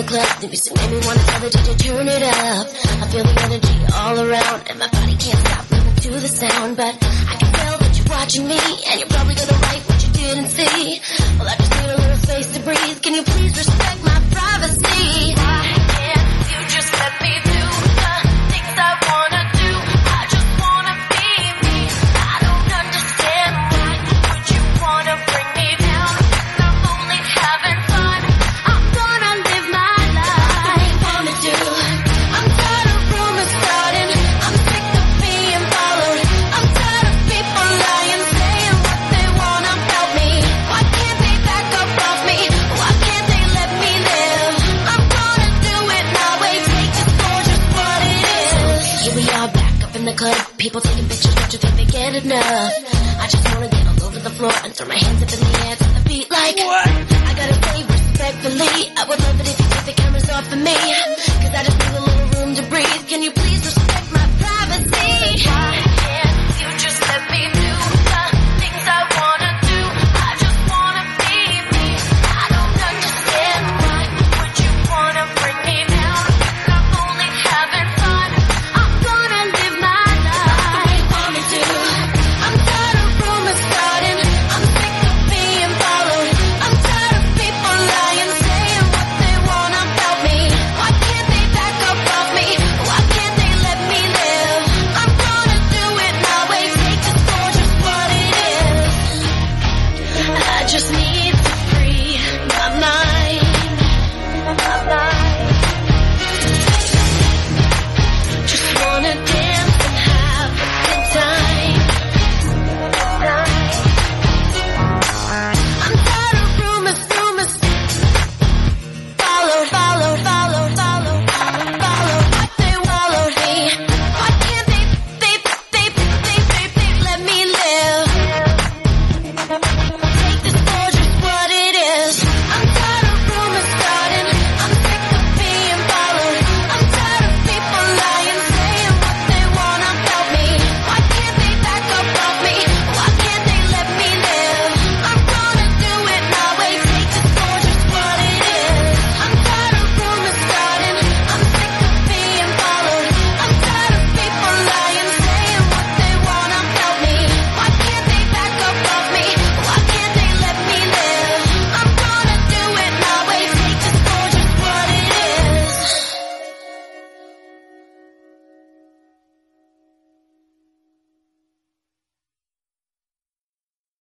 club, the music made me wanna tell the DJ turn it up. I feel the energy all around, and my body can't stop moving to the sound. But I can tell that you're watching me, and you're probably gonna write what you didn't see. Well, I just need a little space to breathe. Can you please respect my privacy? Why can't you just let me do the things I wanna do? I just wanna be me. I don't understand why would you wanna bring me down when I'm only having fun. I'm gonna live my life. What do you wanna do? I'm tired of rumors starting. I'm sick of being followed. I'm tired of people lying, saying what they want about me. Why can't they back up off me? Why can't they let me live? I'm gonna do it my way. Take this for just what it is. Here we are back up in the club. People taking pictures, don't you think they get enough? I just wanna get all over the floor and throw my hands up in the air to the beat like what? I gotta say respectfully, I would love it if you take the cameras off of me, 'cause I just need a little room to breathe. Can you please